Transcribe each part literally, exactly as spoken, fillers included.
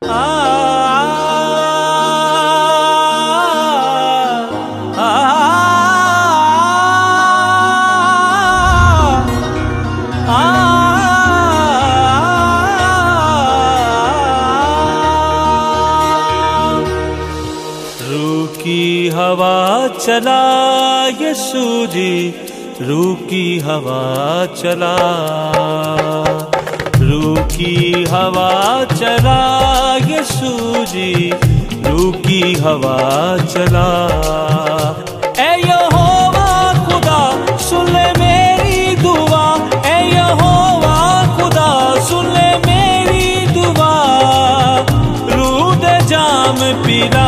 रूकी हवा चला यीशु जी, रूकी हवा चला, रूकी हवा चला यीशु जी, रूकी हवा चला। ऐ यहोवा खुदा सुन ले मेरी दुआ, ऐ यहोवा खुदा सुन ले मेरी दुआ, रूद जाम पिला।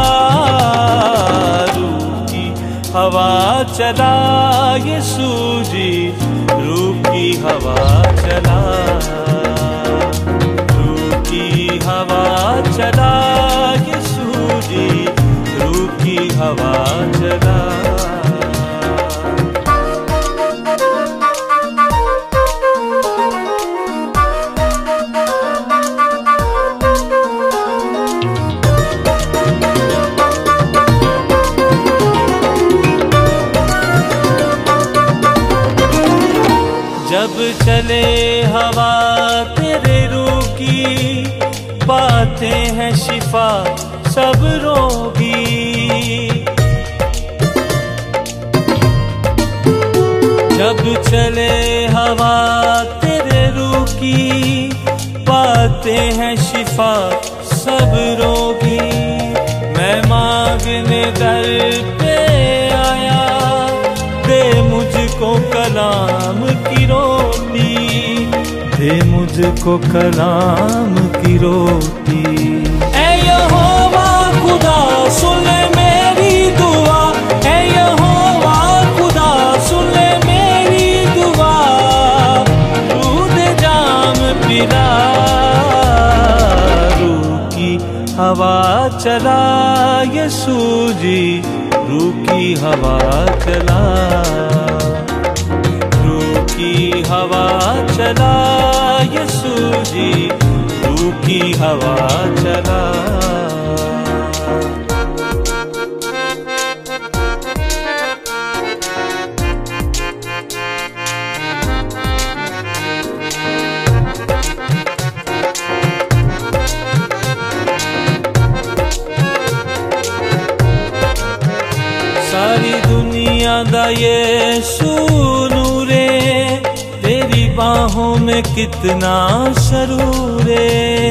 रूकी हवा चला यीशु जी, रूकी हवा चला, रूकी हवा चला यीशु जी, रूकी हवा चला। जब चले हवा तेरे रूकी, पाते हैं शिफा सब रोगी। जब चले हवा तेरे रूकी, पाते हैं शिफा सब रोगी। मैं मांगने दर पे आया, दे मुझको कलाम की रोटी, दे मुझको कलाम की रोटी। ऐ यहोवा खुदा सुन ले मेरी दुआ, ऐ यहोवा खुदा सुन ले मेरी दुआ, दूध जाम पिला। रूकी हवा चला यीशु जी, रूकी हवा चला, रूकी हवा चला यीशु जी, रूकी हवा चला। सारी दुनिया दा यीशु नूरे, तेरी बाहों में कितना सरूरे।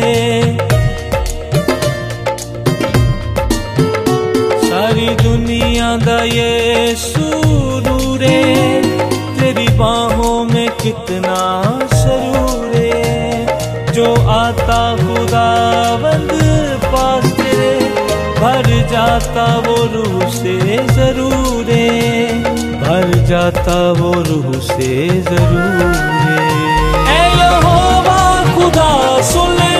सारी दुनिया दा यीशु नूरे, तेरी बाहों में कितना सरूरे। जो आता खुदावंद पास तेरे, भर जाता वो रूह से जरूर, भर जाता वो रूह से जरूर। ऐ यहोवा खुदा सुन ले